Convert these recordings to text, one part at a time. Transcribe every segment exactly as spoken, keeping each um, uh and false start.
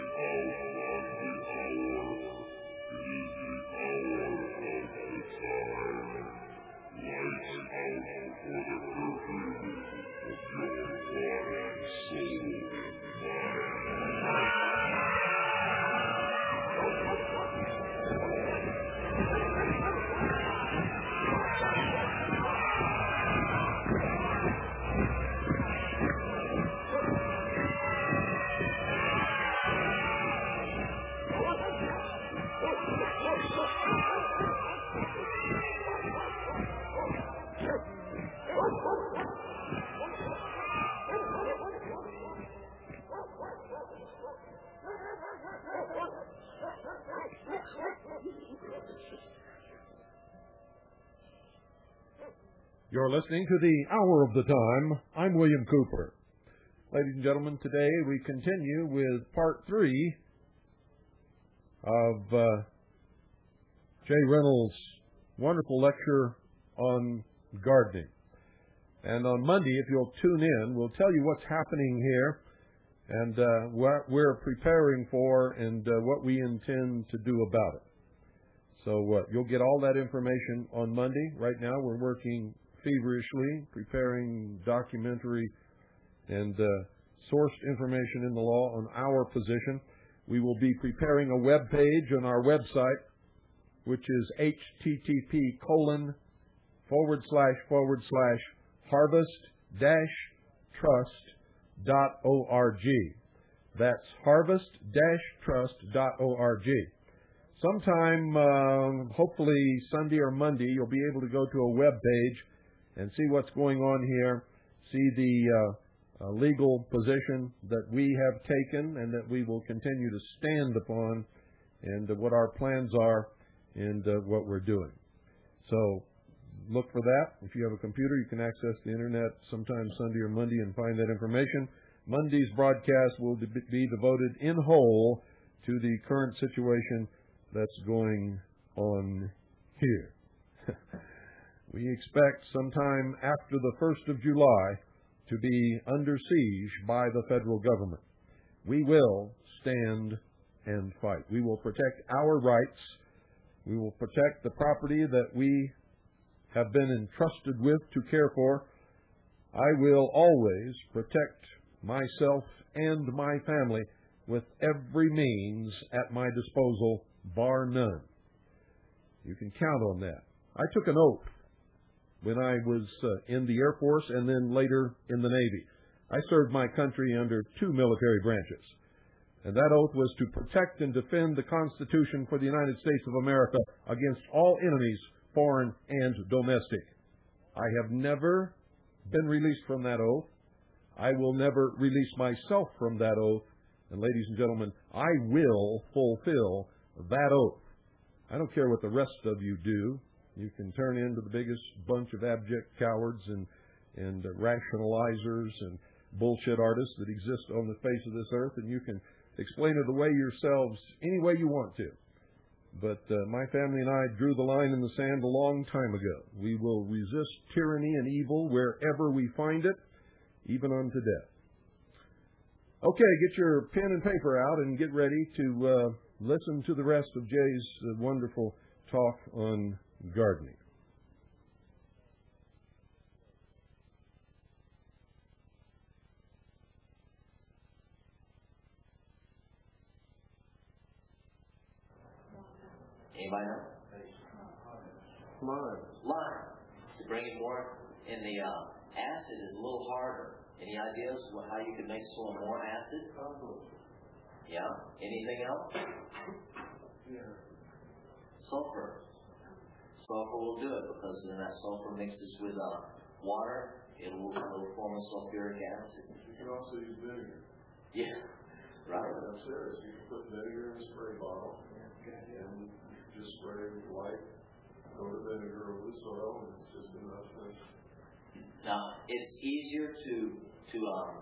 You're listening to the Hour of the Time. I'm William Cooper. Ladies and gentlemen, today we continue with part three of uh, Jay Reynolds' wonderful lecture on gardening. And on Monday, if you'll tune in, we'll tell you what's happening here and uh, what we're preparing for and uh, what we intend to do about it. So uh, you'll get all that information on Monday. Right now we're working feverishly, preparing documentary and uh, sourced information in the law on our position. We will be preparing a web page on our website, which is http colon forward slash forward slash harvest dash trust dot org. That's harvest dash trust dot org. Sometime, uh, hopefully Sunday or Monday, you'll be able to go to a web page and see what's going on here, see the uh, uh, legal position that we have taken and that we will continue to stand upon, and uh, what our plans are and uh, what we're doing. So look for that. If you have a computer, you can access the Internet sometime Sunday or Monday and find that information. Monday's broadcast will be devoted in whole to the current situation that's going on here. We expect sometime after the first of July to be under siege by the federal government. We will stand and fight. We will protect our rights. We will protect the property that we have been entrusted with to care for. I will always protect myself and my family with every means at my disposal, bar none. You can count on that. I took an oath when I was uh, in the Air Force and then later in the Navy. I served my country under two military branches. And that oath was to protect and defend the Constitution for the United States of America against all enemies, foreign and domestic. I have never been released from that oath. I will never release myself from that oath. And ladies and gentlemen, I will fulfill that oath. I don't care what the rest of you do. You can turn into the biggest bunch of abject cowards and, and uh, rationalizers and bullshit artists that exist on the face of this earth, and you can explain it away yourselves any way you want to. But uh, my family and I drew the line in the sand a long time ago. We will resist tyranny and evil wherever we find it, even unto death. Okay, get your pen and paper out and get ready to uh, listen to the rest of Jay's uh, wonderful talk on gardening. Anybody know? Lime. Lime. To bring it more in the uh, acid is a little harder. Any ideas what, how you can make soil more acid? Yeah. Anything else? Yeah. Sulfur. Sulfur will do it because then that sulfur mixes with uh, water. It'll, it'll form a sulfuric acid. You can also use vinegar. Yeah. Right. I'm serious. You can put vinegar in a spray bottle and just spray light over vinegar over the soil, and it's just enough to. Now it's easier to to um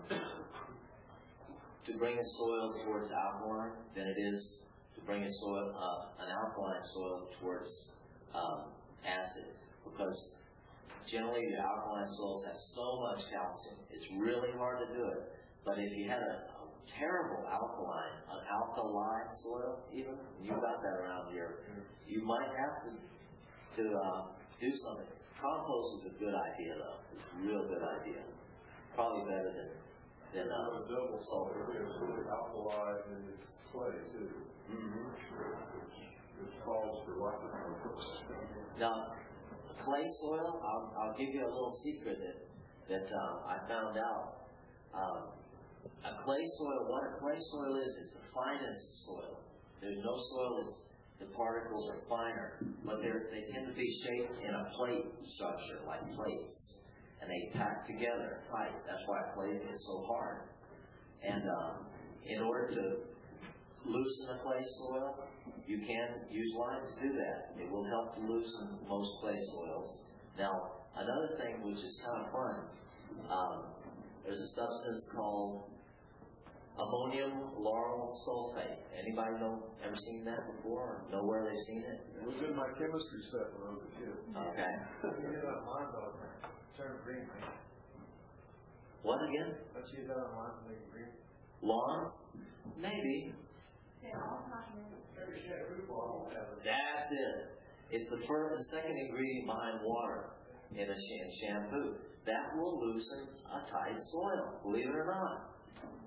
to bring a soil towards alkaline than it is to bring a soil uh, an alkaline soil towards um, acid, because generally the alkaline soils have so much calcium. It's really hard to do it. But if you had a terrible alkaline, an alkaline soil even. You got that around here. You might have to to uh, do something. Compost is a good idea though. It's a real good idea. Probably better than than uh, A double sulfur. It's really alkali and it's clay too. Mm-hmm. Which, which calls for lots of compost. Now, clay soil. I'll I'll give you a little secret that that um, I found out. Um, a clay soil. What a clay soil is is the finest soil. There's no soil that's the particles are finer, but they they tend to be shaped in a plate structure, like plates, and they pack together tight. That's why clay is so hard. And um, in order to loosen a clay soil, you can use lime to do that. It will help to loosen most clay soils. Now, another thing which is kind of fun, um, there's a substance called ammonium lauryl sulfate. Anybody know, ever seen that before, or know where they've seen it? It was in my chemistry set when I was a kid. Okay. You get on lime though, turn green. What again? Let's use that on lime to make it green. Lawns? Maybe. Every shade of food bottle has it. That's it. It's the first, the second ingredient behind water in a sh- in shampoo. That will loosen a tight soil, believe it or not.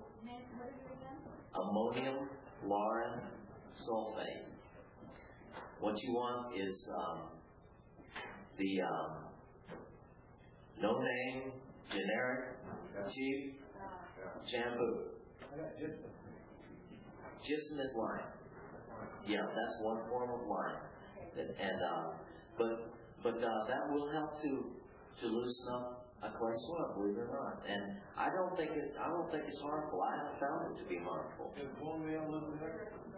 Ammonium lauryl sulfate. What you want is um, the um, no name, generic, cheap shampoo. I got gypsum. Gypsum is lime. Yeah, that's one form of lime. And, and uh, but but uh, that will help to to loosen up a clay soil, believe it or not. And I don't think it I don't think it's harmful. I haven't found it to be harmful. Is one meal in there?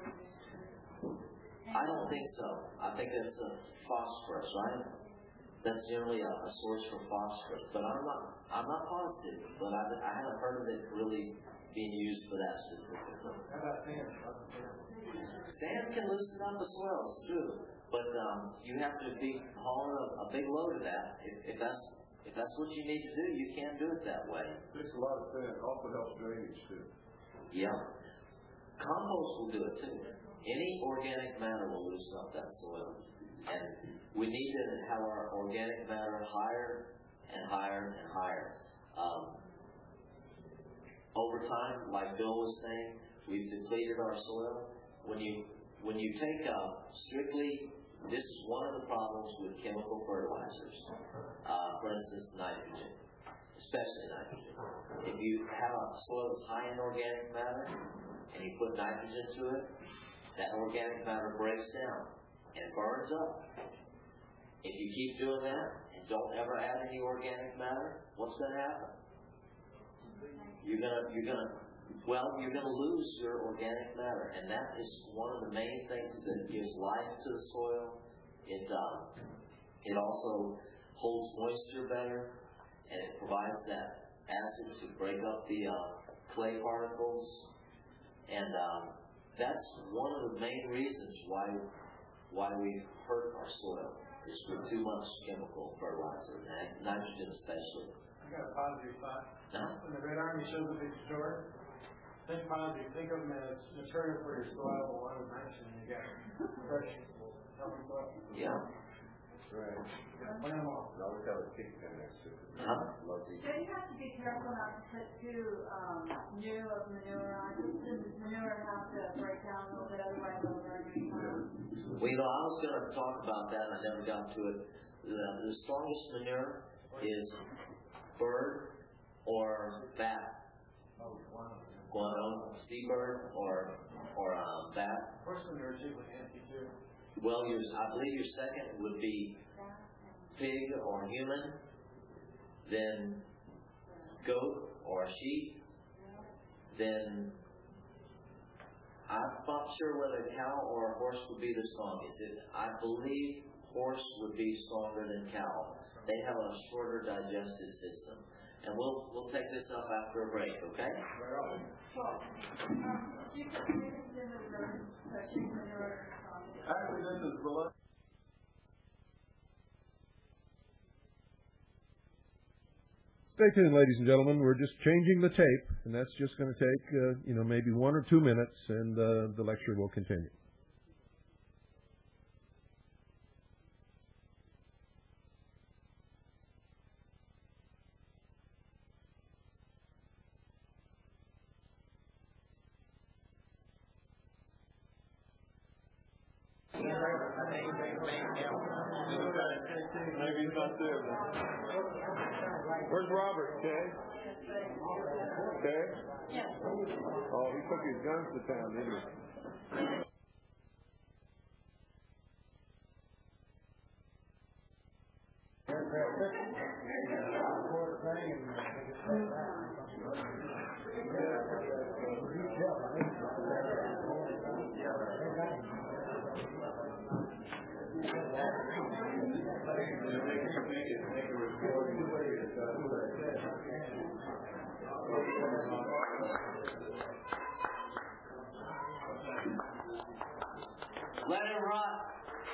I don't think so. I think that's a phosphorus, right? That's generally a, a source for phosphorus. But I'm not I'm not positive. But I, I haven't heard of it really being used for that specifically. How about sand? Sand can loosen up the soil, it's true. But um, you have to be hauling a, a big load of that. If, if that's if that's what you need to do, you can't do it that way. Takes a lot of sand. It also helps drainage too. Yeah. Compost will do it too. Any organic matter will loosen up that soil. And we need to have our organic matter higher and higher and higher. Um, over time, like Bill was saying, we've depleted our soil. When you when you take uh, strictly, this is one of the problems with chemical fertilizers. Uh, for instance, nitrogen, especially nitrogen. If you have a soil that's high in organic matter and you put nitrogen to it, that organic matter breaks down and burns up. If you keep doing that and don't ever add any organic matter, what's going to happen? You're gonna, you're gonna, well, you're gonna lose your organic matter, and that is one of the main things that gives life to the soil. It, um, it also holds moisture better, and it provides that acid to break up the uh, clay particles, and um, that's one of the main reasons why why we've hurt our soil is with too much chemical fertilizer, and nitrogen especially. I got a positive thought. Huh? When the Red Army shows up at your store, think positive. Think of them as material for your soil along with nitrogen. You got fresh, healthy soil. Yeah. That's right. Plant them all. I always have a pig pen next to it. Huh? Love these. So you have to be careful not to put too um, new of manure on. Does manure have to break down a little bit, otherwise it'll burn your soil? Well, you know, I was going to talk about that, and I never got to it. The, the strongest manure is bird or bat. Oh, wow. Guano, seabird or or um, bat. Horse manure is usually empty too. Well, your, I believe your second would be pig or human, then goat or sheep, then I'm not sure whether a cow or a horse would be the strongest. It, I believe horse would be stronger than cow. They have a shorter digestive system. And we'll we'll take this up after a break, okay? Well, um, do you consider the bird pushing manure? Actually, this is the Stay tuned, ladies and gentlemen. We're just changing the tape, and that's just going to take, uh, you know, maybe one or two minutes, and uh, the lecture will continue. Maybe he's not there. Where's Robert, Kay? Kay? Yes. Oh, he took his guns to town, didn't he? Let it rot.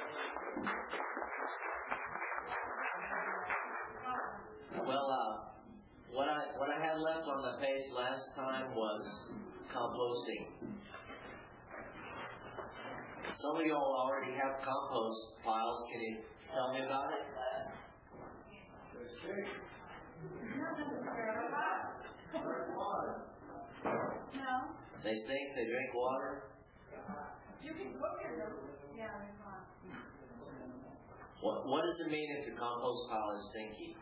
Well, uh, what I what I had left on the page last time was composting. Some of you all already have compost piles. Can you tell me about it? No. They stink. They drink water. You can cook in them. Yeah, they're fine. What What does it mean if your compost pile is stinky?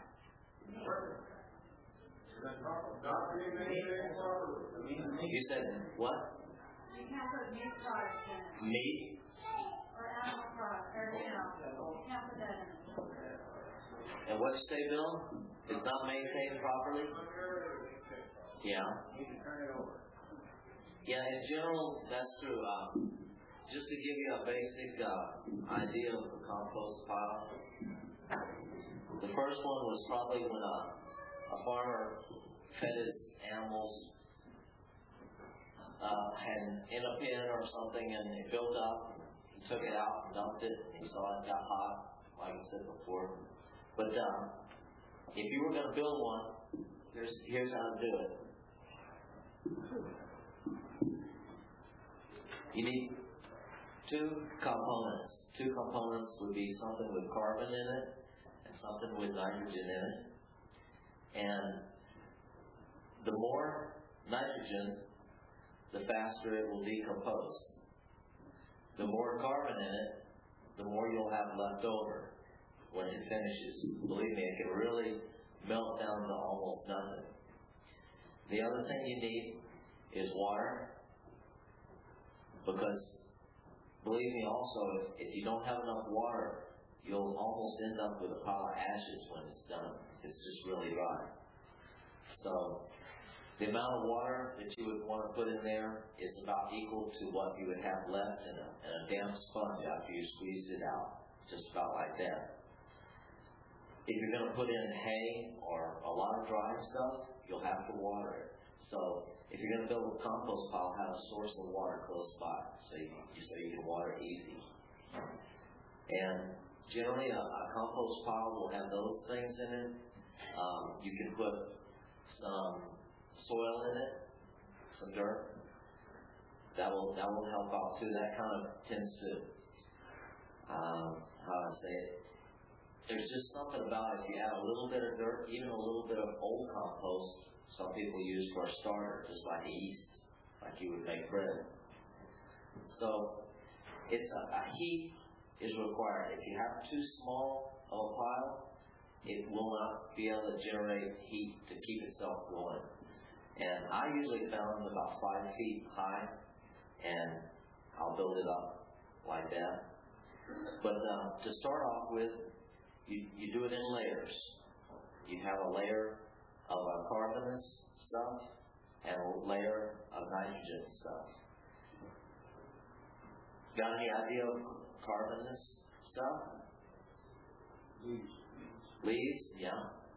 You said what? You can't put meat products in it. Meat? Or animal products, or, you know, you can't put that in it. And what you say, Bill? It's not maintained properly? Yeah. Yeah, in general, that's true. Um, just to give you a basic uh, idea of the compost pile, the first one was probably when a, a farmer fed his animals uh, had in a pen or something, and it built up. He took it out and dumped it. He saw it got hot, like I said before. But um, if you were going to build one, here's here's how to do it. You need two components. Two components would be something with carbon in it and something with nitrogen in it. And the more nitrogen, the faster it will decompose. The more carbon in it, the more you'll have left over when it finishes. Believe me, it can really melt down to almost nothing. The other thing you need is water, because believe me also, if, if you don't have enough water, you'll almost end up with a pile of ashes when it's done. It's just really dry. So the amount of water that you would want to put in there is about equal to what you would have left in a, in a damp sponge after you squeezed it out, just about like that. If you're going to put in hay or a lot of dry stuff, you'll have to water it. So if you're going to build a compost pile, have a source of water close by, so you, so you can water easy. And generally, a, a compost pile will have those things in it. Um, you can put some soil in it, some dirt. That will that will help out too. That kind of tends to, um, how do I say it? There's just something about it. If you add a little bit of dirt, even a little bit of old compost, some people use for a starter, just like yeast, like you would make bread. So it's a, a heat is required. If you have too small of a pile, it will not be able to generate heat to keep itself going. And I usually found them about five feet high, and I'll build it up like that. But uh, to start off with, you, you do it in layers. You have a layer of uh, carbonous stuff and a layer of nitrogen stuff. Got any idea of carbonous stuff? Leaves. Leaves, yeah.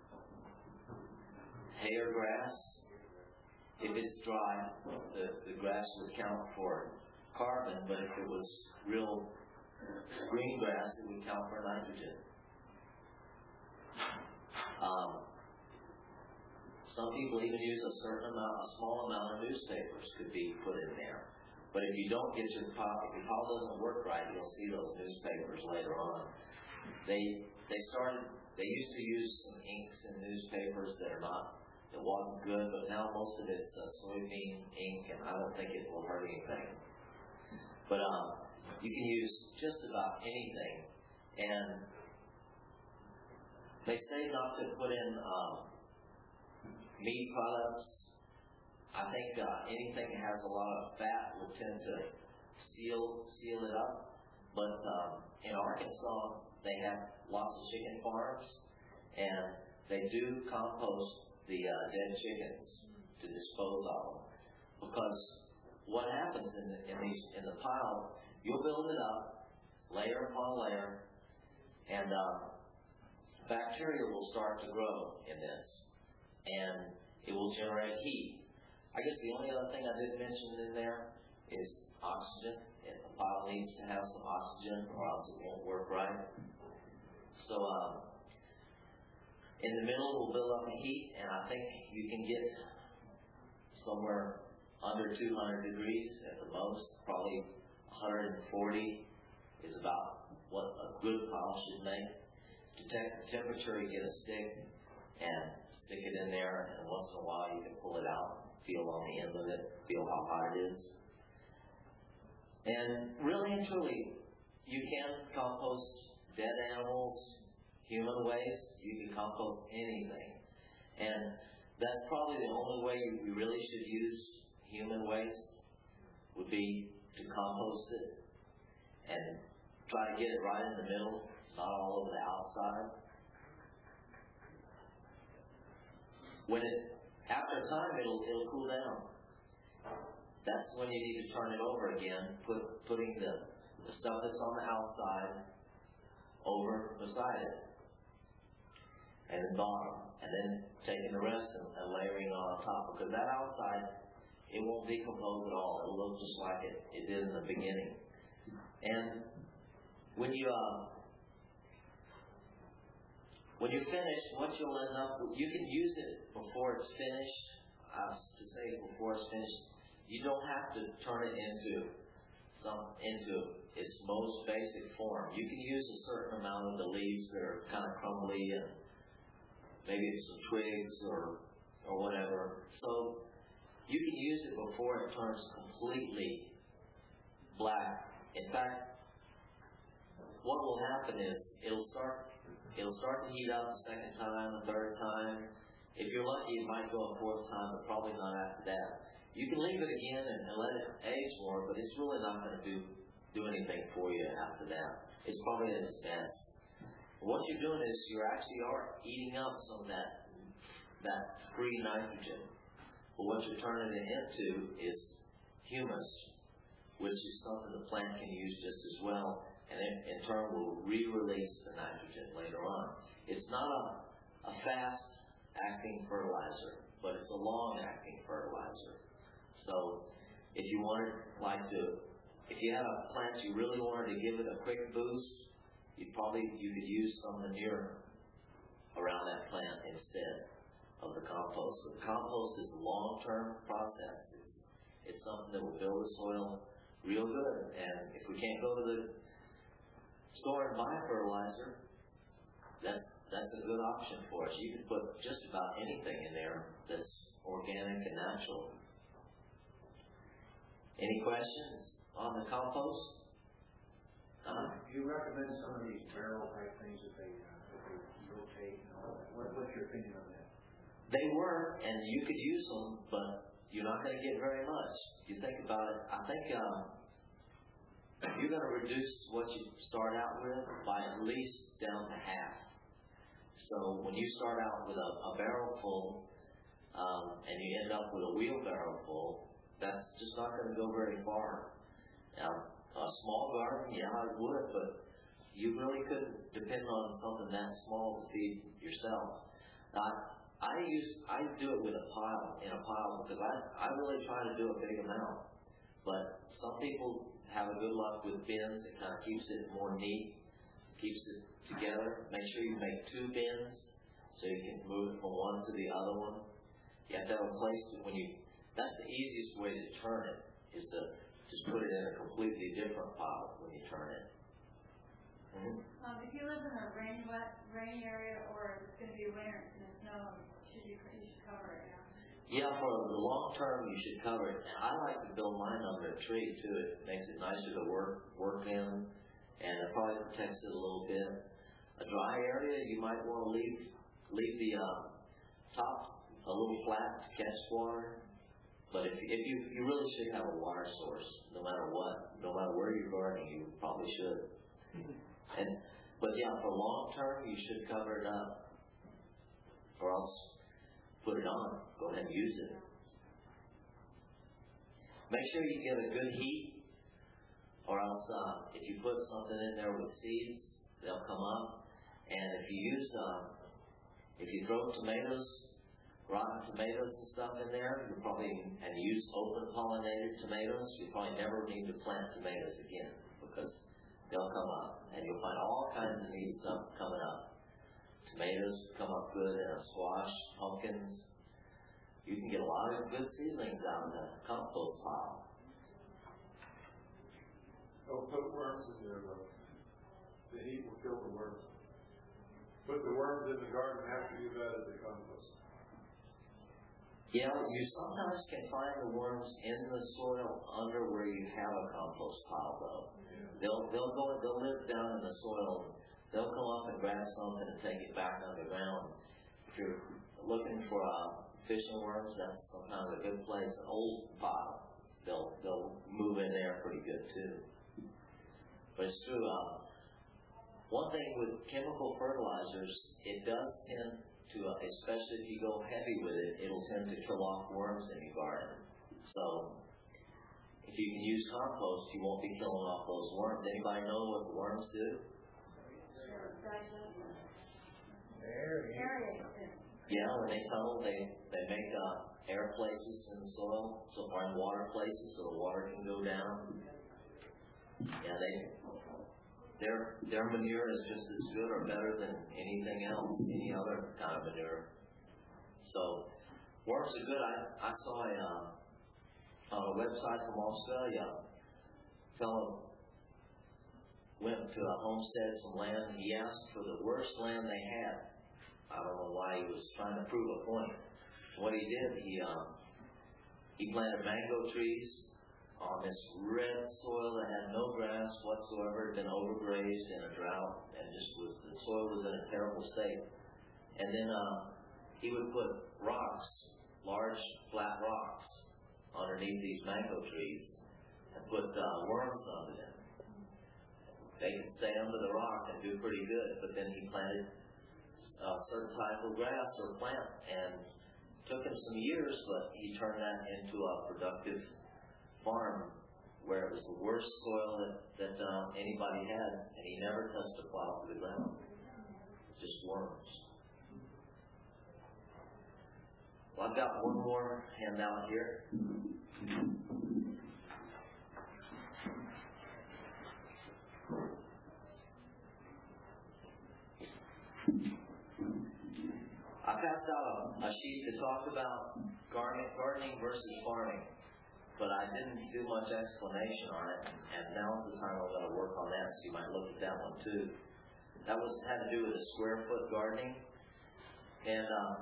Hay or grass. If it's dry, the, the grass would count for carbon, but if it was real green grass, it would count for nitrogen. Um, Some people even use a certain amount, a small amount of newspapers could be put in there. But if you don't get your pile, if your pile doesn't work right, you'll see those newspapers later on. They they started. They used to use some inks in newspapers that are not, that wasn't good, but now most of it's uh, soybean ink, and I don't think it will hurt anything. But um, you can use just about anything, and they say not to put in um, meat products. I think uh, anything that has a lot of fat will tend to seal seal it up. But um, in Arkansas, they have lots of chicken farms, and they do compost the uh, dead chickens to dispose of them. Because what happens in the, in these in the pile, you'll build it up, layer upon layer, and uh, bacteria will start to grow in this, and it will generate heat. I guess the only other thing I didn't mention in there is oxygen. And the pile needs to have some oxygen, or else it won't work right. So um, in the middle, we'll build up the heat, and I think you can get somewhere under two hundred degrees at the most. Probably one hundred forty is about what a good pile should make. To check the temperature, you get a stick and stick it in there, and once in a while you can pull it out, feel on the end of it, feel how hot it is. And really and truly, you can compost dead animals, human waste. You can compost anything. And that's probably the only way you really should use human waste, would be to compost it and try to get it right in the middle, not all over the outside. When it, after a time, it'll, it'll cool down. That's when you need to turn it over again, put, putting the, the stuff that's on the outside over beside it, and the bottom, and then taking the rest and, and layering it on top, because that outside, it won't decompose at all. It'll look just like it, it did in the beginning. And when you uh, when you're finished, what you'll end up with, you can use it before it's finished. Uh, to say before it's finished, you don't have to turn it into some into its most basic form. You can use a certain amount of the leaves that are kind of crumbly, and maybe some twigs or or whatever. So you can use it before it turns completely black. In fact, what will happen is it'll start it'll start to heat up the second time, the third time. If you're lucky, it might go a fourth time, but probably not after that. You can leave it again and, and let it age more, but it's really not going to do do anything for you after that. It's probably at its best. What you're doing is you actually are eating up some of that that free nitrogen. But what you're turning it into is humus, which is something the plant can use just as well, and in, in turn will re-release the nitrogen later on. It's not a, a fast-acting fertilizer, but it's a long-acting fertilizer. So if you wanted, like to, if you had a plant you really wanted to give it a quick boost, you probably you could use some manure around that plant instead of the compost. But the compost is a long-term process. It's it's something that will build the soil real good. And if we can't go to the store and buy fertilizer, that's that's a good option for us. You can put just about anything in there that's organic and natural. Any questions on the compost? Uh, Do you recommend some of these barrel type things that they uh, that they rotate and all that? What, what's your opinion on that? They were, and you could use them, but you're not going to get very much. You think about it. I think um, you're going to reduce what you start out with by at least down to half. So when you start out with a, a barrel full, um, and you end up with a wheelbarrow full, that's just not going to go very far. Now, a small garden, yeah, it would, but you really couldn't depend on something that small to feed yourself. Now, I use, I do it with a pile, in a pile, because I, I really try to do a big amount. But some people have a good luck with bins. It kind of keeps it more neat, keeps it together. Make sure you make two bins so you can move it from one to the other one. You have to have a place to, when you, that's the easiest way to turn it, is to just put it in a completely different pile when you turn it. Mm-hmm. Um, if you live in a rainy, wet, rainy area, or it's going to be winter, it's going to snow, should you, you should cover it, yeah? Yeah, for the long term, you should cover it. And I like to build mine under a tree, too. It makes it nicer to work, work in, and it probably protects it a little bit. A dry area, you might want to leave, leave the uh, top a little flat to catch water. But if, if you, you really should have a water source, no matter what, no matter where you're gardening, you probably should. And, but yeah, for long term, you should cover it up, or else put it on. Go ahead and use it. Make sure you get a good heat, or else uh, if you put something in there with seeds, they'll come up. And if you use, uh, if you throw tomatoes, rotten tomatoes and stuff in there, you probably, and use open pollinated tomatoes, you probably never need to plant tomatoes again, because they'll come up, and you'll find all kinds of neat stuff coming up. Tomatoes come up good in a squash, pumpkins. You can get a lot of good seedlings out in the compost pile. Don't put worms in there, though. The heat will kill the worms. Put the worms in the garden after you've added the compost. Yeah, you sometimes can find the worms in the soil under where you have a compost pile, though. Yeah. They'll they'll go they'll live down in the soil. They'll come up and grab something and take it back underground. If you're looking for uh, fishing worms, that's sometimes a good place. An old pile, they'll they'll move in there pretty good too. But it's true. Uh, one thing with chemical fertilizers, it does tend to, uh, especially if you go heavy with it, it'll tend to kill off worms in your garden. So if you can use compost, you won't be killing off those worms. Anybody know what the worms do? Yeah, when they tunnel, they, they make uh, air places in the soil, so or in water places, so the water can go down. Yeah, they their their manure is just as good or better than anything else, any other kind of manure. So worms are good. I I saw a uh, on a website from Australia, a fellow went to a homestead, some land. He asked for the worst land they had. I don't know why he was trying to prove a point. What he did, he um, he planted mango trees on this red soil that had no grass whatsoever, had been overgrazed in a drought, and just was the soil was in a terrible state. And then uh, he would put rocks, large flat rocks, underneath these mango trees, and put uh, worms under them. They could stay under the rock and do pretty good, but then he planted a certain type of grass or plant, and it took him some years, but he turned that into a productive farm where it was the worst soil that, that uh, anybody had, and he never touched a plow to the ground. Just worms. Well, I've got one more handout here. I passed out a, a sheet to talk about gardening, gardening versus farming, but I didn't do much explanation on it, and now's the time I'm going to work on that, so you might look at that one too. That was had to do with a square foot gardening, and uh,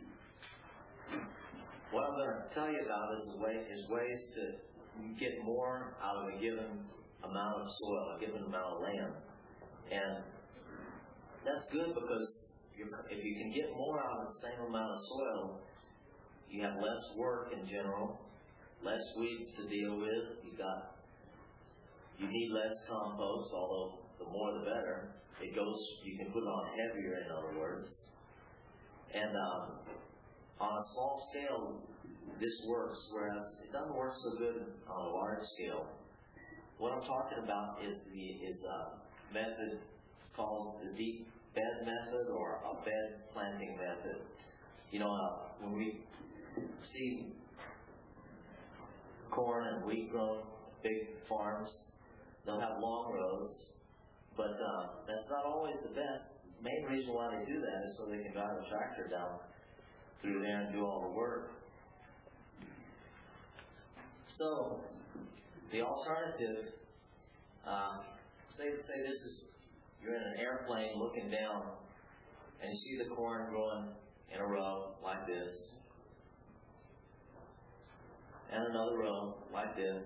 what I'm going to tell you about is, way, is ways to get more out of a given amount of soil, a given amount of land, and that's good because if you can get more out of the same amount of soil, you have less work in general, less weeds to deal with. You got, you need less compost, although the more the better. It goes, you can put it on heavier, in other words. And um, on a small scale, this works, whereas it doesn't work so good on a large scale. What I'm talking about is the is a method. It's called the deep bed method or a bed planting method. You know, uh, when we see corn and wheat grown big farms, they'll have long rows, but uh, that's not always the best. Main reason why they do that is so they can drive a tractor down through there and do all the work. So, the alternative, uh, say, say this is, you're in an airplane looking down, and you see the corn growing in a row like this, and another row like this.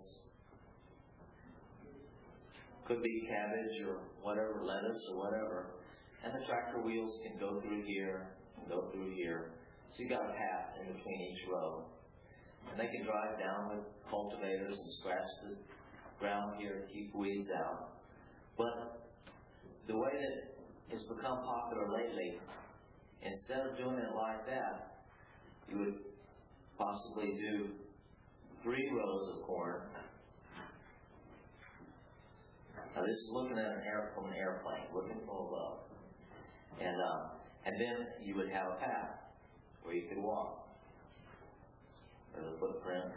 Could be cabbage or whatever, lettuce or whatever. And the tractor wheels can go through here and go through here. So you got a path in between each row. And they can drive down with cultivators and scratch the ground here to keep weeds out. But the way that it's become popular lately, instead of doing it like that, you would possibly do three rows of corn. Now this is looking at an air from an airplane, looking from above, and uh, and then you would have a path where you could walk. There's a footprint.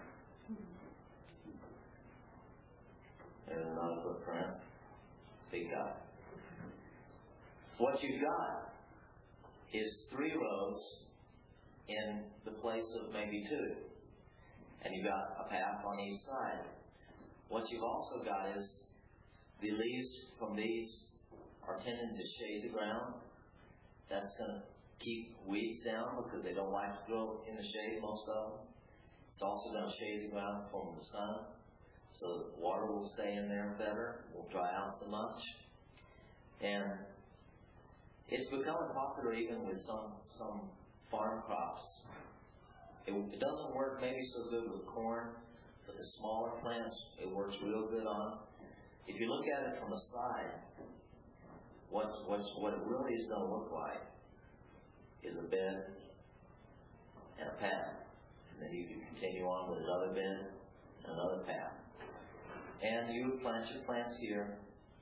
There's another footprint. So you got it. What you've got is three rows in the place of maybe two, and you've got a path on each side. What you've also got is the leaves from these are tending to shade the ground. That's going to keep weeds down because they don't like to grow in the shade, most of them. It's also going to shade the ground from the sun, so the water will stay in there better, won't dry out so much. And it's becoming popular even with some, some farm crops. It, it doesn't work maybe so good with corn, but the smaller plants, it works real good on. If you look at it from the side, what, what, what it really is going to look like is a bed and a path. And then you can continue on with another bed and another path. And you plant your plants here.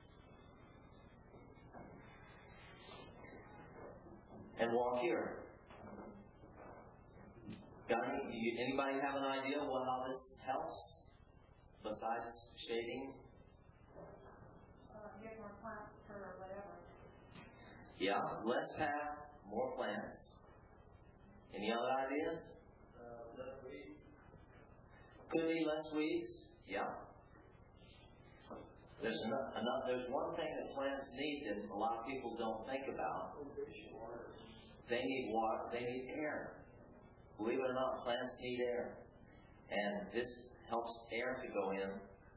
And walk here. Got any, anybody have an idea what how this helps besides shading? Get more plants for whatever. Yeah, less path, more plants. Any other ideas? Uh, less weeds. Could be less weeds. Yeah. There's enough, enough. There's one thing that plants need that a lot of people don't think about. They need water. They need air. Believe it or not, plants need air, and this helps air to go in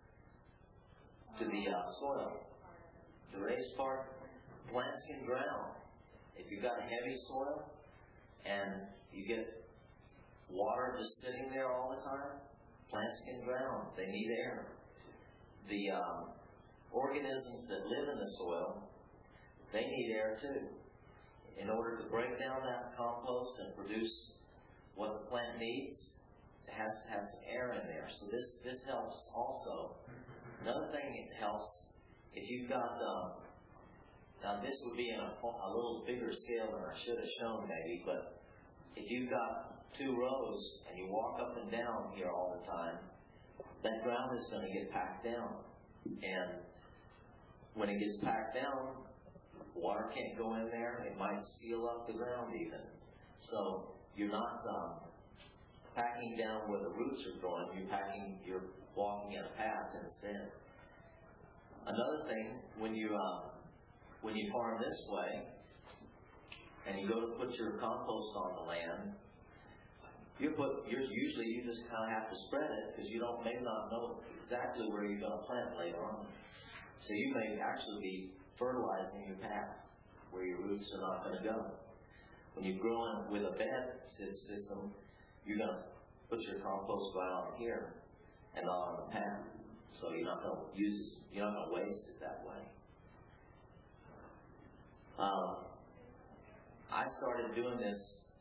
to the uh, soil. The raised part, plants can drown. If you've got heavy soil and you get water just sitting there all the time, plants can drown. They need air. The um, organisms that live in the soil, they need air too. In order to break down that compost and produce what the plant needs, it has to have some air in there. So this, this helps also. Another thing it helps, if you've got, uh, now this would be on a, a little bigger scale than I should have shown maybe, but if you've got two rows and you walk up and down here all the time, that ground is going to get packed down. And when it gets packed down, water can't go in there. It might seal up the ground even. So you're not um, packing down where the roots are growing. You're packing, you're walking in a path instead. Another thing, when you uh, when you farm this way, and you go to put your compost on the land, you put you're usually you just kind of have to spread it because you don't may not know exactly where you're going to plant later on. So you may actually be fertilizing your path where your roots are not going to go. When you're growing with a bed system, you're going to put your compost right on here and not on the path. So you're not going to use, you're not going to waste it that way. Um, I started doing this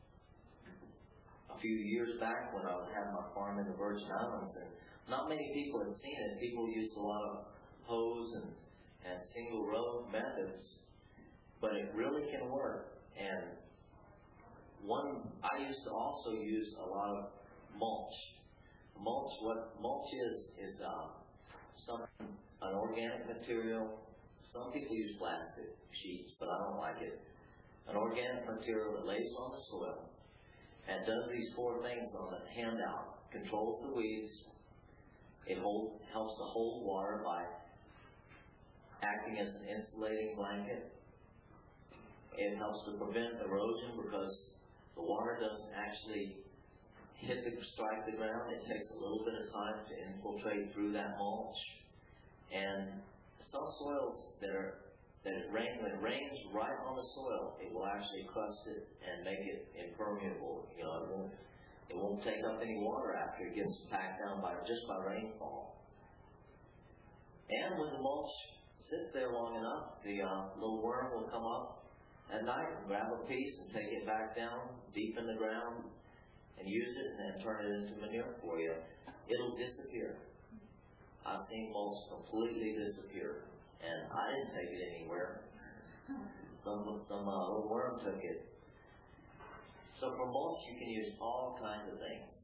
a few years back when I was having my farm in the Virgin Islands, and not many people had seen it. People used a lot of hose and, and single row methods, but it really can work. And one, I used to also use a lot of mulch. Mulch, what mulch is, is uh, some an organic material. Some people use plastic sheets, but I don't like it. An organic material that lays on the soil and does these four things on the handout. Controls the weeds, It hold, helps to hold water by acting as an insulating blanket. It helps to prevent erosion because the water doesn't actually hit the, strike the ground. It takes a little bit of time to infiltrate through that mulch. And some soils that are that it rain, when it rains right on the soil, it will actually crust it and make it impermeable. You know, it won't, it won't take up any water after it gets packed down by just by rainfall. And when the mulch sits there long enough, the uh, little worm will come up at night and grab a piece and take it back down deep in the ground and use it and then turn it into manure for you. It'll disappear. I've seen mulch completely disappear, and I didn't take it anywhere. Some some uh, little worm took it. So for mulch, you can use all kinds of things.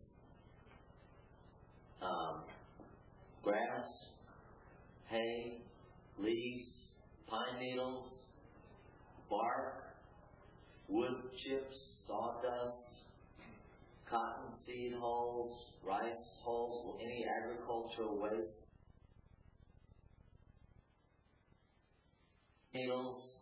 Um, grass, hay, leaves, pine needles, bark, wood chips, sawdust, cotton seed hulls, rice hulls, any agricultural waste. Needles,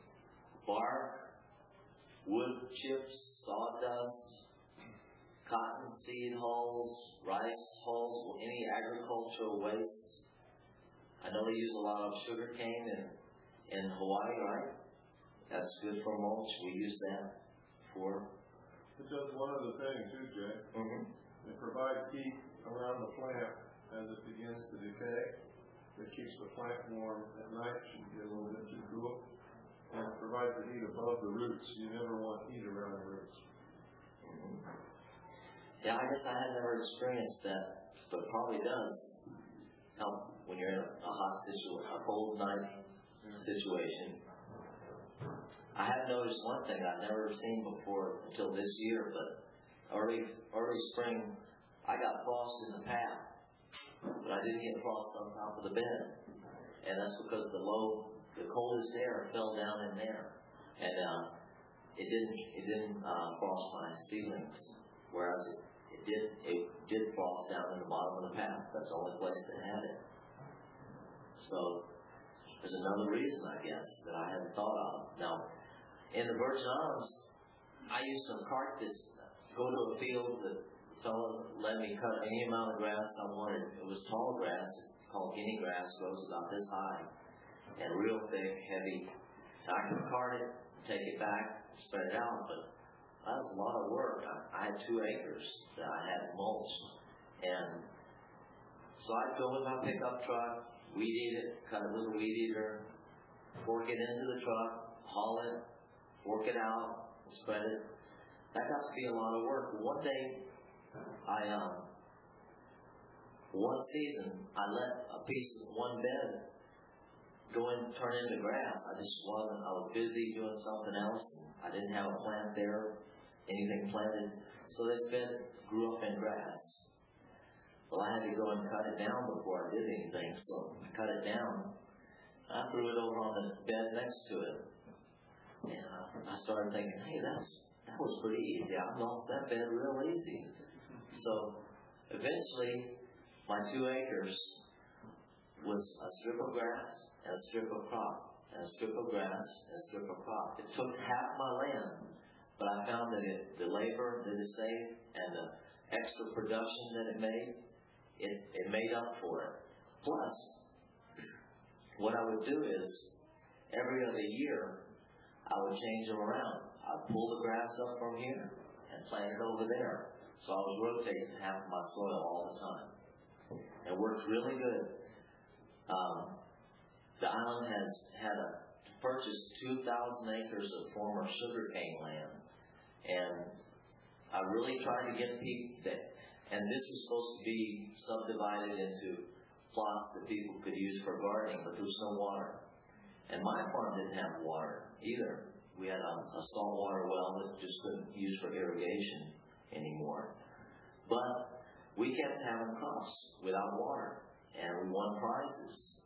bark, wood chips, sawdust, cotton seed hulls, rice hulls, any agricultural waste. I know they use a lot of sugar cane in, in Hawaii, right? That's good for mulch. We use that for. It does one other thing too, Jay. Mm-hmm. It provides heat around the plant as it begins to decay. It keeps the plant warm at night. It should get a little bit too cool. And it provides the heat above the roots. You never want heat around the roots. Mm-hmm. Yeah, I guess I had never experienced that, but it probably does help when you're in a hot situation, a cold night situation. I have noticed one thing I've never seen before until this year, but early early spring, I got frost in the path, but I didn't get frost on top of the bed, and that's because the low, the coldest air fell down in there, and uh, it didn't it didn't uh, frost my ceilings, whereas it, it did it did frost down in the bottom of the path. That's the only place that had it. So there's another reason, I guess, that I hadn't thought of. Now, in the Virgin Islands, I used to cart this, go to a field that the fellow let me cut any amount of grass I wanted. It was tall grass, called guinea grass, grows about this high, and real thick, heavy. And I could cart it, take it back, spread it out, but that was a lot of work. I, I had two acres that I had mulched, and so I'd go with my pickup truck, weed eat it, cut it with a weed eater, fork it into the truck, haul it, fork it out, and spread it. That got to be a lot of work. One day, I, um, one season, I let a piece of one bed go and turn into grass. I just wasn't, I was busy doing something else. I didn't have a plant there, anything planted. So this bed grew up in grass. Well, I had to go and cut it down before I did anything, so I cut it down. I threw it over on the bed next to it. And uh, I started thinking, hey, that's, that was pretty easy. I lost that bed real easy. So eventually, my two acres was a strip of grass and a strip of crop, and a strip of grass and a strip of crop. It took half my land, but I found that it, the labor that it saved and the extra production that it made, it, it made up for it. Plus, what I would do is, every other year, I would change them around. I'd pull the grass up from here and plant it over there. So I was rotating half of my soil all the time. It worked really good. Um, the island has had a purchased two thousand acres of former sugarcane land, and I really tried to get people that, and this was supposed to be subdivided into plots that people could use for gardening, but there was no water. And my farm didn't have water either. We had a, a saltwater well that just couldn't use for irrigation anymore. But we kept having crops without water, and we won prizes.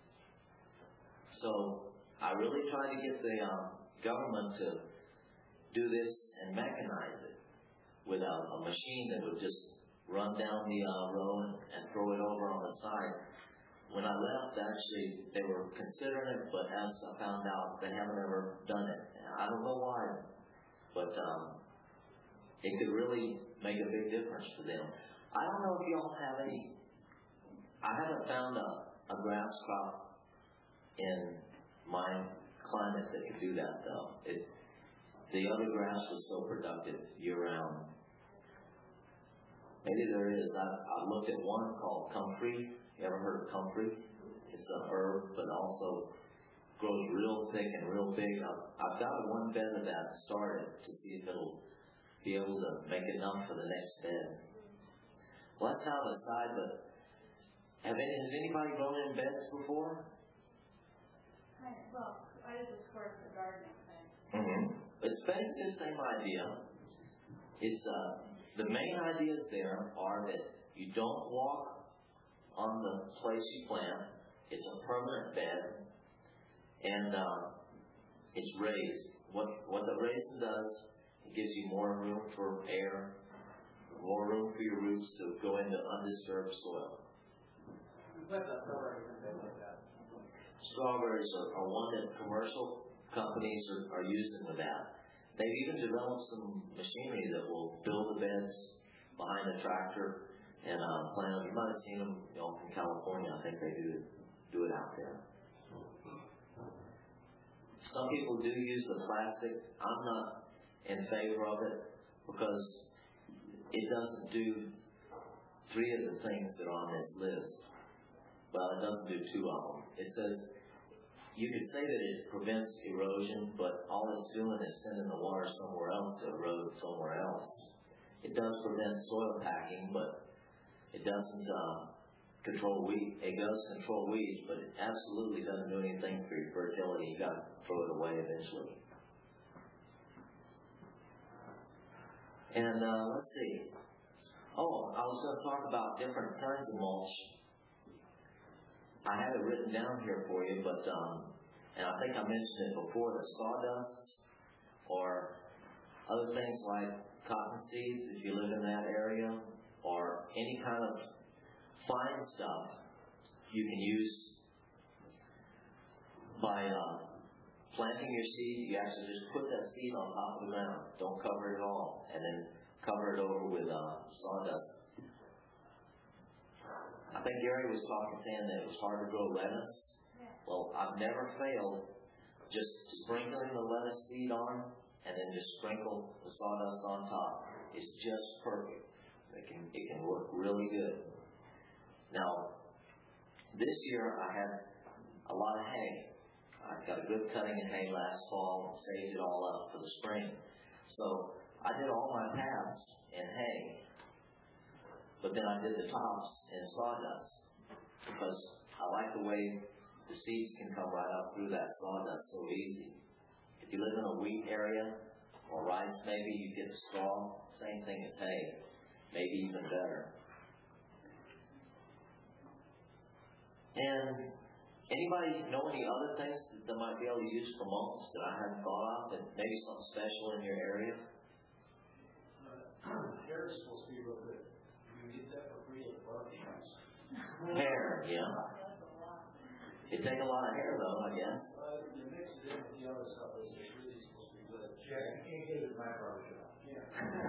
So I really tried to get the um, government to do this and mechanize it with a, a machine that would just run down the uh, row and, and throw it over on the side. When I left, actually, they were considering it, but as I found out, they haven't ever done it. I don't know why, but um, it could really make a big difference for them. I don't know if y'all have any. I haven't found a, a grass crop in my climate that could do that, though. It, the other grass was so productive year-round. Maybe there is. I, I looked at one called comfrey. You ever heard of comfrey? It's a herb, but also grows real thick and real big. I've, I've got one bed of that started to see if it'll be able to make enough for the next bed. Well, that's kind of a side, but have any, has anybody grown in beds before? I, well, I did the square for gardening thing. Mm-hmm. It's basically the same idea. It's uh, the main ideas there are that you don't walk on the place you plant. It's a permanent bed, and uh, it's raised. What what the raising does, it gives you more room for air, more room for your roots to go into undisturbed soil. Strawberries are, are one that commercial companies are, are using with that. They've even developed some machinery that will build the beds behind a tractor and uh, plant them. You might have seen them, you know, from California. I think they do do it out there. Some people do use the plastic. I'm not in favor of it because it doesn't do three of the things that are on this list. Well, it doesn't do two of them. It says, you could say that it prevents erosion, but all it's doing is sending the water somewhere else to erode somewhere else. It does prevent soil packing, but it doesn't uh, control weeds. It does control weeds, but it absolutely doesn't do anything for your fertility. You got to throw it away eventually. And uh, let's see. Oh, I was going to talk about different kinds of mulch. I have it written down here for you, but um, and I think I mentioned it before. The sawdusts, or other things like cotton seeds, if you live in that area, or any kind of fine stuff you can use by uh, planting your seed. You actually just put that seed on top of the ground. Don't cover it at all, and then cover it over with uh, sawdust. I think Gary was talking, saying that it was hard to grow lettuce. Yeah. Well, I've never failed just sprinkling the lettuce seed on and then just sprinkle the sawdust on top. It's just perfect. It can it can work really good. Now, this year I had a lot of hay. I got a good cutting of hay last fall and saved it all up for the spring. So I did all my paths in hay. But then I did the tops in sawdust because I like the way the seeds can come right up through that sawdust so easy. If you live in a wheat area or rice, maybe you get straw, same thing as hay, maybe even better. And anybody know any other things that they might be able to use for mulch that I hadn't thought of, and maybe something special in your area? Uh, hair is supposed to be real good. You can get that for free at the barber shops. Hair, yeah. It takes a lot of hair, though, I guess. Uh, you mix it in with the other stuff, it's really supposed to be good. Yeah, you can't get it at my barber shop. Yeah.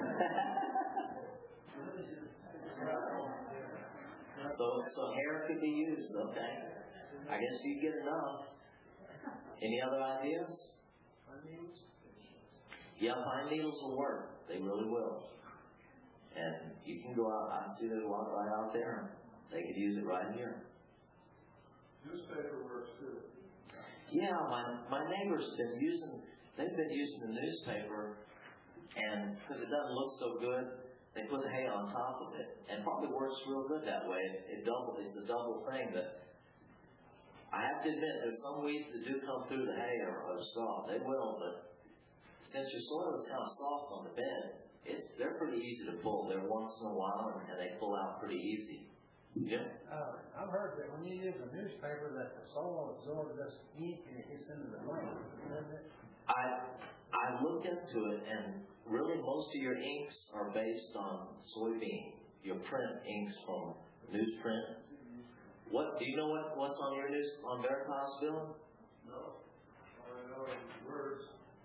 so, so hair could be used, okay. I guess you get enough. Any other ideas? Pine needles? Yeah, pine needles will work. They really will. And you can go out, I see there's one right out there. They could use it right here. Newspaper works too. Yeah, my my neighbors been using, they've been using the newspaper, and because it doesn't look so good, they put the hay on top of it. And it probably works real good that way. It double, it's a double thing, but I have to admit, there's some weeds that do come through the hay or, or straw. They will, but since your soil is kind of soft on the bed, it's they're pretty easy to pull. They're once in a while, and they pull out pretty easy. Yeah. Uh, I've heard that when you use a newspaper, that the soil absorbs this ink and it gets into the ground. Isn't it? I I looked into it, and really most of your inks are based on soybean your print inks from newsprint. What do you know? What what's on your news on Veritas, Bill? No, all I know is words.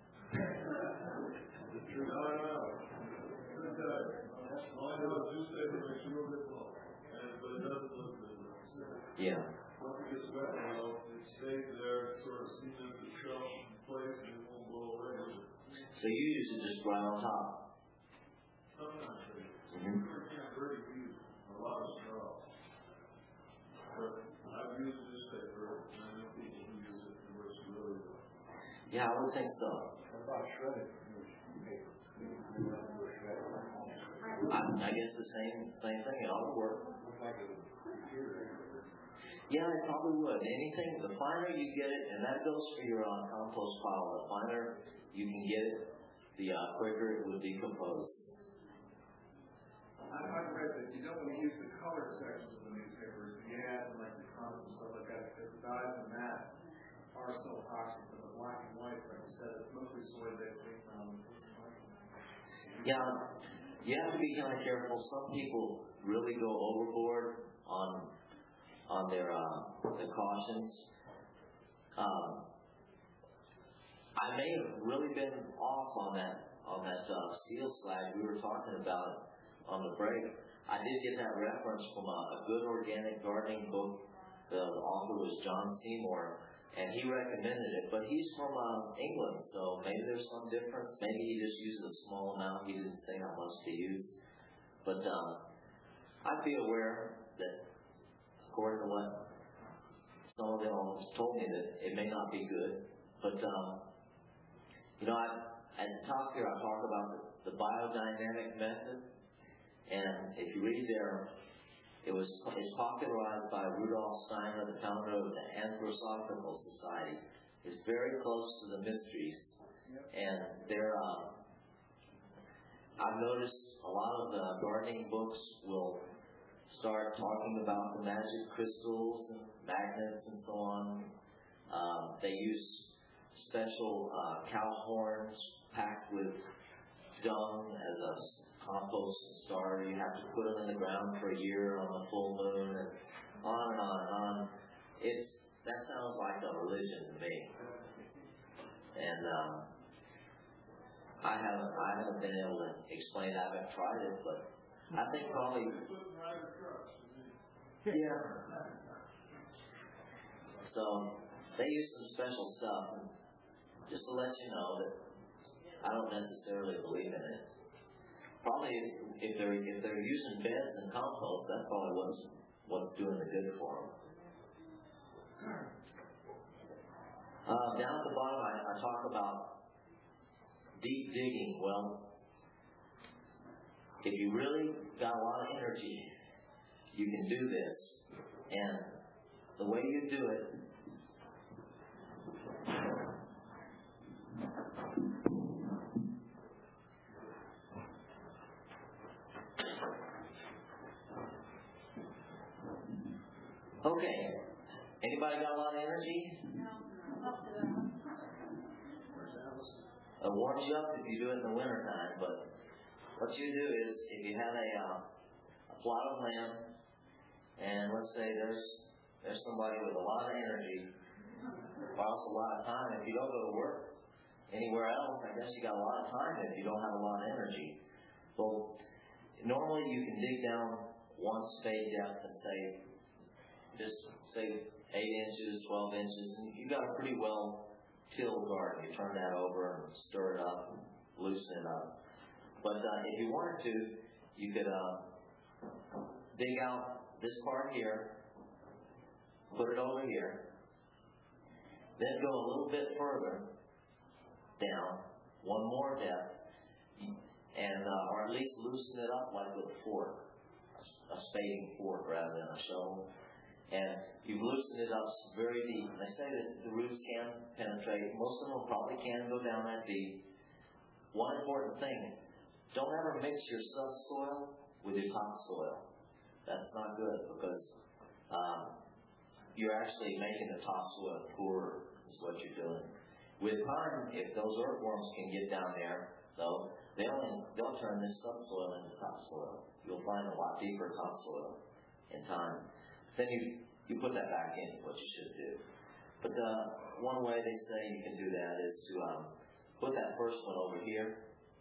The truth. No, I know. All I know is newspaper makes you a little bit long, and but it doesn't look good. Yeah. Once it gets wet, well, it stays there, sort of cements itself in place, and it won't blow away. So you use it just right on top. Sometimes they Mm-hmm. can't really use a lot of straw. But I've used newspaper, and I know people who use it, and it works really well. Yeah, I would think so. What about shredded newspaper? I, I guess the same same thing. It ought to work. Looks like a computer. Yeah, it probably would. Anything, the finer you get it, and that goes for your uh, compost pile. The finer you can get it, the uh, quicker it would decompose. I, I've read that you don't want to use the colored sections of the newspapers, the ads and like the comments and stuff like that, because the dyes and that are still toxic. But the black and white, like you said, it's mostly soy based. Um, Yeah, you have to be kind of careful. Some people really go overboard on on their uh, the cautions. Um, I may have really been off on that on that uh, steel slag we were talking about on the break. I did get that reference from a, a good organic gardening book. The, the author was John Seymour, and he recommended it. But he's from uh, England, so maybe there's some difference. Maybe he just used a small amount. He didn't say how much to use. But uh, I'd be aware that, according to what some of them told me, that it may not be good. But um, you know, I, at the top here, I talk about the, the biodynamic method. And if you read there, it was it's popularized by Rudolf Steiner, the founder of the Anthroposophical Society. It's very close to the mysteries, and there. Uh, I've noticed a lot of the gardening books will start talking about the magic crystals and magnets and so on. Um, they use special uh, cow horns packed with dung as a compost starter. You have to put them in the ground for a year on the full moon, and on and on and on. It's that sounds like a religion to me, and um, I haven't I haven't been able to explain it. I haven't tried it, but I think probably yeah. So they use some special stuff, and just to let you know that I don't necessarily believe in it. Probably if they're if they're using beds and compost, that's probably what's what's doing the good for them. Uh, down at the bottom, I, I talk about deep digging. Well, if you really got a lot of energy, you can do this, and the way you do it. Okay. Anybody got a lot of energy? It warms you up if you do it in the wintertime, but what you do is if you have a, uh, a plot of land, and let's say there's there's somebody with a lot of energy, whilst a lot of time, if you don't go to work anywhere else, I guess you got a lot of time if you don't have a lot of energy. Well, normally you can dig down one spade depth and say, just say eight inches, twelve inches, and you got a pretty well tilled garden. You turn that over and stir it up and loosen it up. But uh, if you wanted to, you could uh, dig out this part here, put it over here, then go a little bit further down, one more depth, and uh, or at least loosen it up like with a fork, a spading fork rather than a shovel. And you've loosened it up very deep. And I say that the roots can penetrate. Most of them probably can go down that deep. One important thing, don't ever mix your subsoil with your topsoil. That's not good because um, you're actually making the topsoil poorer is what you're doing. With time, if those earthworms can get down there, though, they only, they'll turn this subsoil into topsoil. You'll find a lot deeper topsoil in time. Then you, you put that back in, what you should do. But uh, one way they say you can do that is to um, put that first one over here.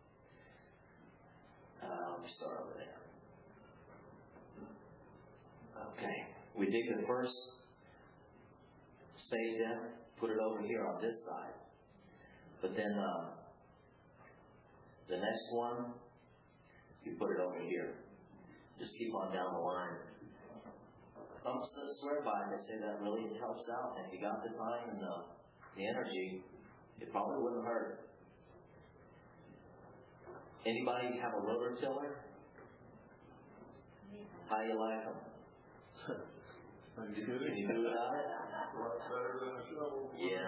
Uh, let me start over there. Okay, we dig the first spade in, put it over here on this side. But then uh, the next one, you put it over here. Just keep on down the line. Some swear by it, they say that really helps out. And if you got the time and the, the energy, it probably wouldn't hurt. Anybody have a rototiller? How do you like them? Are you Can kidding? you do it out? A lot better than a shovel. Yeah.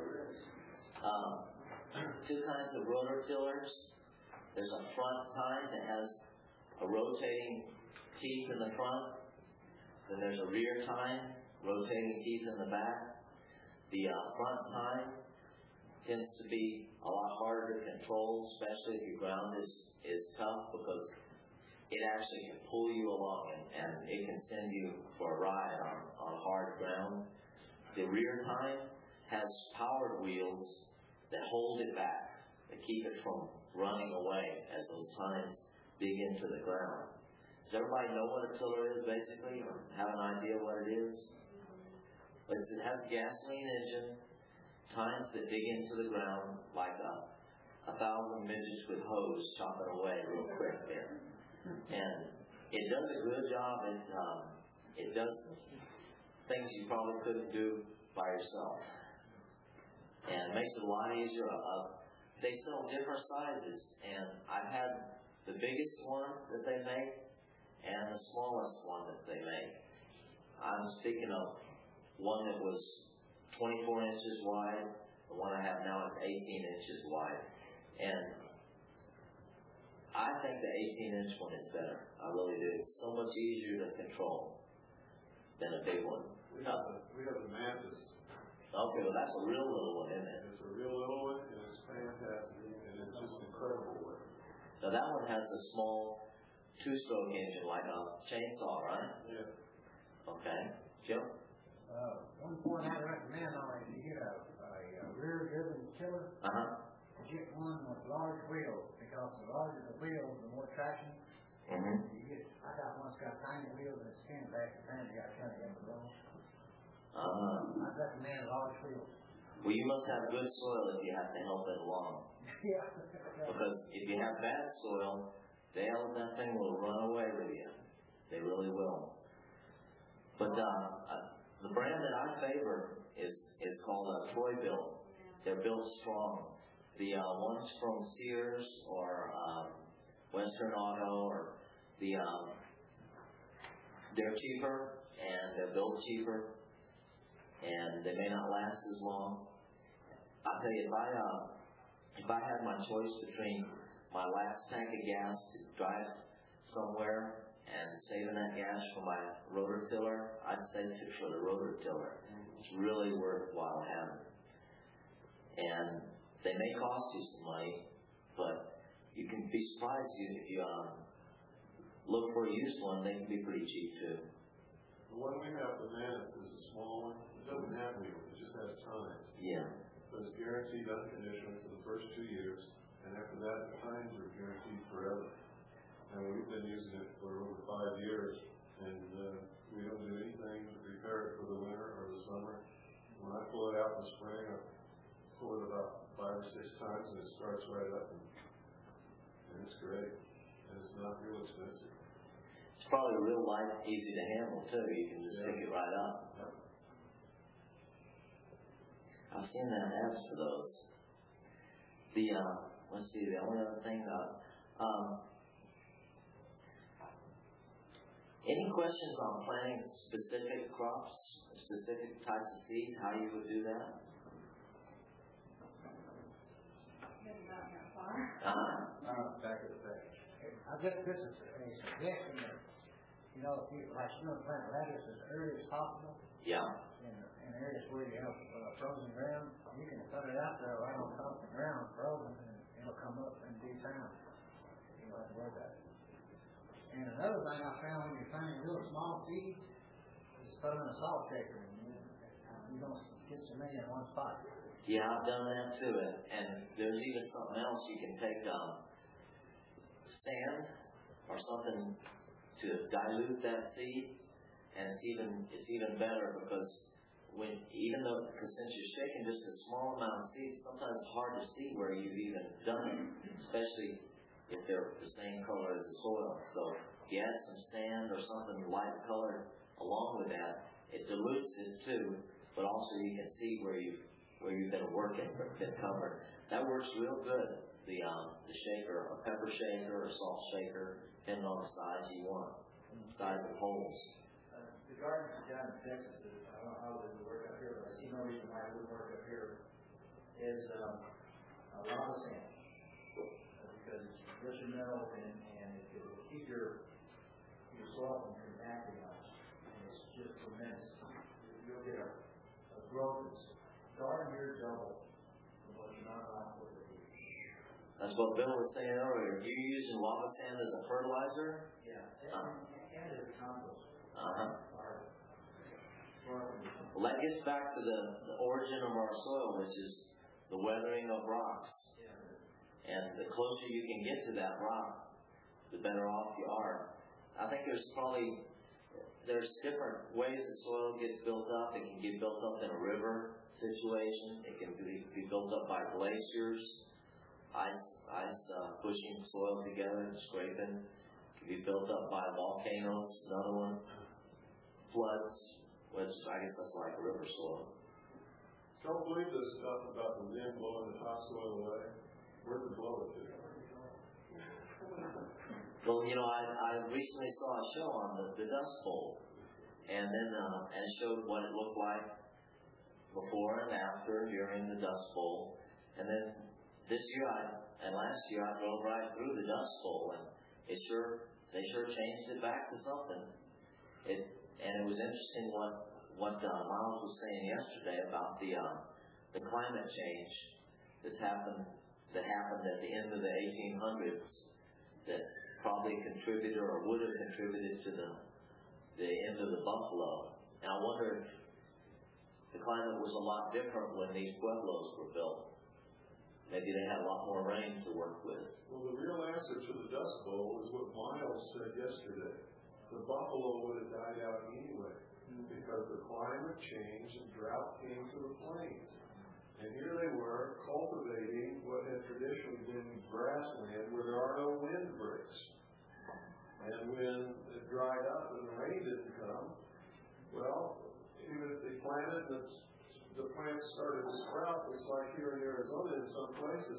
Um, two kinds of rototillers. There's a front tine that has a rotating teeth in the front. Then there's a rear tine, rotating teeth in the back. The uh, front tine tends to be a lot harder to control, especially if your ground is, is tough, because it actually can pull you along and, and it can send you for a ride on, on hard ground. The rear tine has powered wheels that hold it back, that keep it from running away as those tines dig into the ground. Does everybody know what a tiller is, basically, or have an idea what it is? It's, it has a gasoline engine, tines that dig into the ground like a, a thousand midgets with hose chopping away real quick there. And it does a good job. It, um, it does things you probably couldn't do by yourself. And it makes it a lot easier. Uh, they sell different sizes, and I've had the biggest one that they make and the smallest one that they make. I'm speaking of one that was twenty-four inches wide. The one I have now is eighteen inches wide. And I think the eighteen inch one is better. I really do. It's so much easier to control than a big one. We have the, we have the Mantis. Okay, well that's a real little one, isn't it? It's a real little one, and it's fantastic, and it's just incredible. Now that one has a small two-stroke engine, like a chainsaw, right? Yeah. Okay. Jim? Uh, one point I'd recommend on it, if you get a, a, a rear-driven tiller, Uh-huh. get one with large wheels, because the larger the wheels, the more traction. Mm-hmm. You get, I got one that's got tiny wheels and it's spinning back and forth, you got to turn it up and roll. Uh-huh. I'd recommend large wheels. Well, you must have good soil if you have to help it along. Yeah. Because if you have bad soil, they, that thing will run away with you. They really will. But uh, uh, the brand that I favor is is called uh, Troy-Bilt. They're built strong. The uh, ones from Sears or um, Western Auto, or the um, they're cheaper and they're built cheaper, and they may not last as long. I'll tell you, if I uh, if I had my choice between my last tank of gas to drive somewhere and saving that gas for my rototiller, I'd save it for the rototiller. It's really worthwhile having. And they may cost you some money, but you can be surprised if you um, look for a used one. They can be pretty cheap too. The one we have, the Mantis, is a small one. It doesn't have wheels. It just has tines. Yeah. So it's guaranteed unconditioned for the first two years, and after that, the tines are guaranteed forever. And we've been using it for over five years, and uh, we don't do anything to prepare it for the winter or the summer. When I pull it out in the spring, I pull it about five or six times, and it starts right up, and, and it's great. And it's not real expensive. It's probably real light, easy to handle too. You can just Yeah. pick it right up. Yep. I've seen that ads for those. The uh, let's see, the only other thing. Uh, um, any questions on planting specific crops, specific types of seeds? How you would do that? Maybe not that far. Uh-huh. Uh, back at the back. I guess this is a suggestion that, you know, if you, like, you know, plant radish as early as possible, Yeah. in, in areas where you have uh, frozen ground, you can put it out there right on top of the ground, frozen, and it'll come up in due time. thing I found when you're planting real small seeds is throw in a salt shaker. And you, you don't get so many in one spot. Yeah, I've done that too, and, and there's even something else you can take um, sand or something to dilute that seed, and it's even it's even better because when even though because since you're shaking just a small amount of seeds, sometimes it's hard to see where you've even done it, especially if they're the same color as the soil. So if you add some sand or something light colored along with that, it dilutes it too, but also you can see where you've where you've been working, been covered. That works real good. The um, the shaker, a pepper shaker or salt shaker, depending on the size you want, size of holes. Uh, the gardens down in Texas, I don't know how they would work up here, but I see no reason why it wouldn't work up here, is um, a lava sand. Uh, because it's rich in minerals and, and it will keep your, your soil from compacting much. And it's just tremendous. You'll get a, a growth that's darn near double from what you're not allowed to do. That's what Bill was saying earlier. You're using lava sand as a fertilizer? Yeah, and, Uh, and as a compost. uh-huh. Or, Well, that gets back to the, the origin of our soil, which is the weathering of rocks. yeah. And the closer you can get to that rock, the better off you are. I think there's probably, there's different ways the soil gets built up. It can get built up in a river situation. It can be, be built up by glaciers, ice, ice uh, pushing soil together and scraping. It can be built up by volcanoes, another one. Floods, which I guess that's like river soil. Don't believe this stuff about the wind blowing the topsoil away. Where'd it blow it to? Well, you know, I, I recently saw a show on the, the Dust Bowl, and then uh, and it showed what it looked like before and after during the Dust Bowl, and then this year I and last year I drove right through the Dust Bowl, and it sure they sure changed it back to something. It and it was interesting what what uh, Miles was saying yesterday about the uh, the climate change that's happened that happened at the end of the eighteen hundreds that probably contributed or would have contributed to the the end of the buffalo. And I wonder if the climate was a lot different when these pueblos were built. Maybe they had a lot more rain to work with. Well, the real answer to the Dust Bowl is what Miles said yesterday. The buffalo would have died out anyway because the climate changed and drought came to the plains. And here they were cultivating what had traditionally been grassland where there are no wind breaks. And when it dried up and the rain didn't come, well, even if they planted, the, the plants started to sprout. It's like here in Arizona in some places.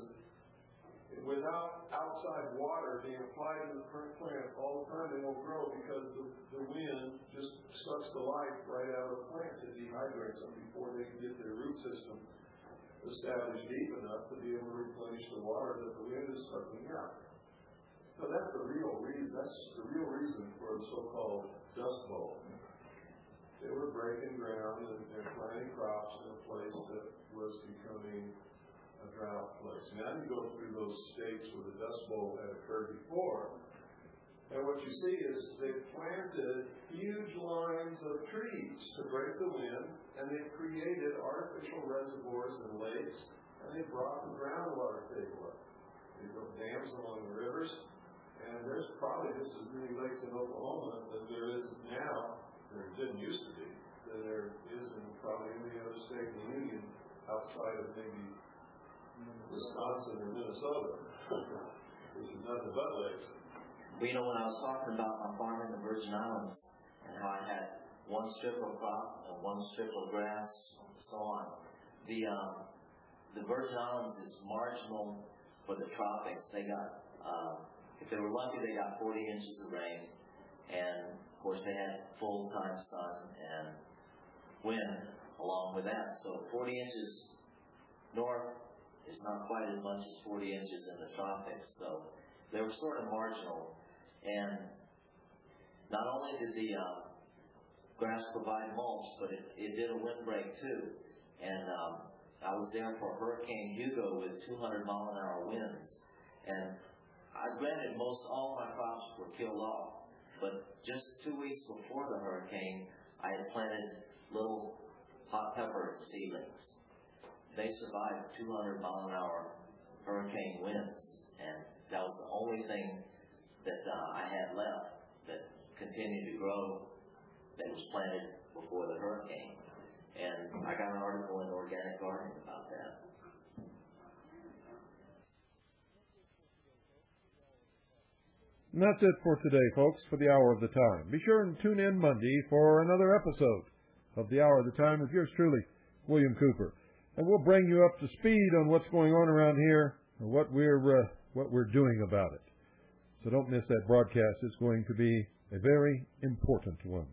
Without outside water being applied to the plants all the time, they won't grow because the, the wind just sucks the life right out of the plant and dehydrates them before they can get their root system established deep enough to be able to replenish the water that the wind is sucking out. So that's the real reason. That's the real reason for the so-called Dust Bowl. They were breaking ground and, and planting crops in a place that was becoming a drought place. Now you go through those states where the Dust Bowl had occurred before, and what you see is they planted huge lines of trees to break the wind, and they created artificial reservoirs and lakes, and they brought the groundwater table up. They built dams along the rivers, and there's probably just as many lakes in Oklahoma as there is now, there didn't used to be, than there is in probably any other state in the Union outside of maybe Wisconsin or Minnesota, which is nothing but lakes. Well, you know, when I was talking about my farm in the Virgin Islands and how I had one strip of crop and one strip of grass and so on, the um, the Virgin Islands is marginal for the tropics. They got, uh, if they were lucky, they got forty inches of rain, and of course they had full-time sun and wind along with that. So forty inches north is not quite as much as forty inches in the tropics. So they were sort of marginal. And not only did the uh, grass provide mulch, but it, it did a windbreak too. And um, I was there for Hurricane Hugo with two hundred mile an hour winds. And I granted most all my crops were killed off. But just two weeks before the hurricane, I had planted little hot pepper seedlings. They survived two hundred mile an hour hurricane winds, and that was the only thing that uh, I had left that continued to grow that was planted before the hurricane. And I got an article in Organic Gardening about that. And that's it for today, folks, for the Hour of the Time. Be sure and tune in Monday for another episode of the Hour of the Time with yours truly, William Cooper. And we'll bring you up to speed on what's going on around here and what we're uh, what we're doing about it. So don't miss that broadcast. It's going to be a very important one.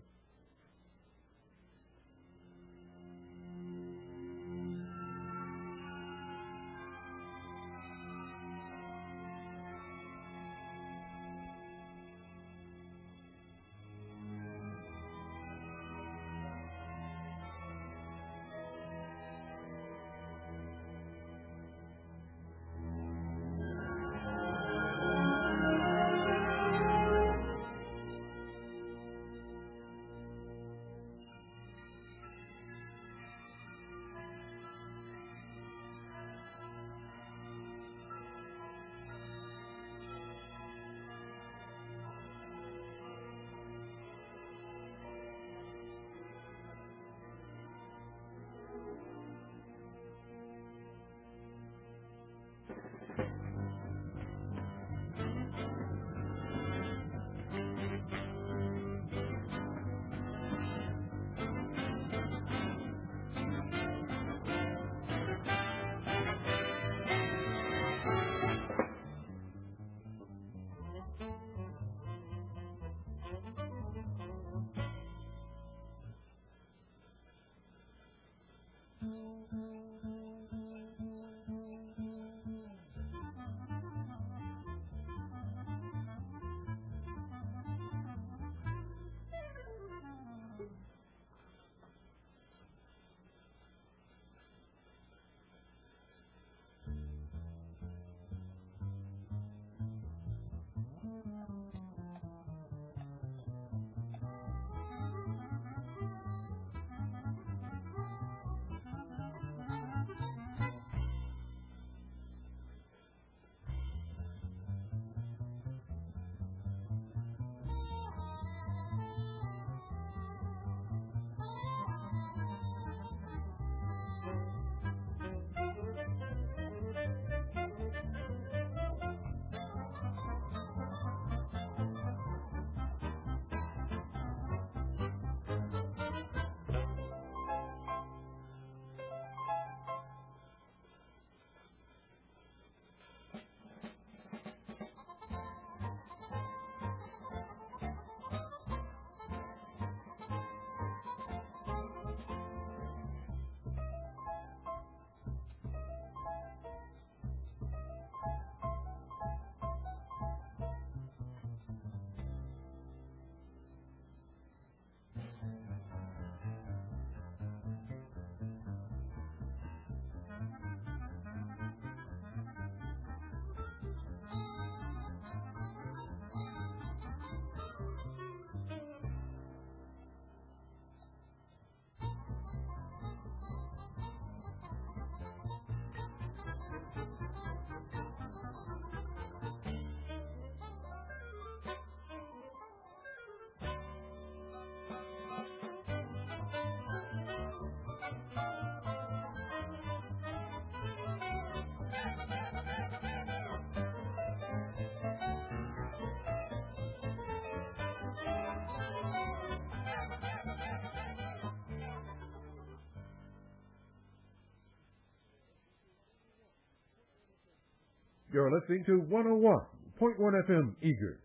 You're listening to one oh one point one F M Eager.